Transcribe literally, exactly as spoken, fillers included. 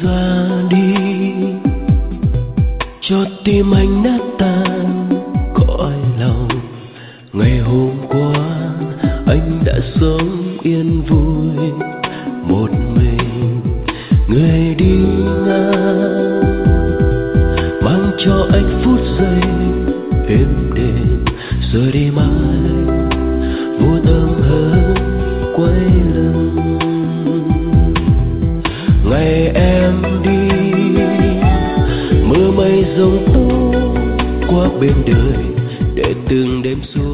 ra đi, cho tim anh nát tan cõi lòng. Ngày hôm qua anh đã sống yên vui một mình, người đi ngang mang cho anh phút giây êm đềm. Giờ đi mãi vô tâm hơn quay lưng. Ngày em đi mưa mây giông tố qua bên đời, để từng đêm xuống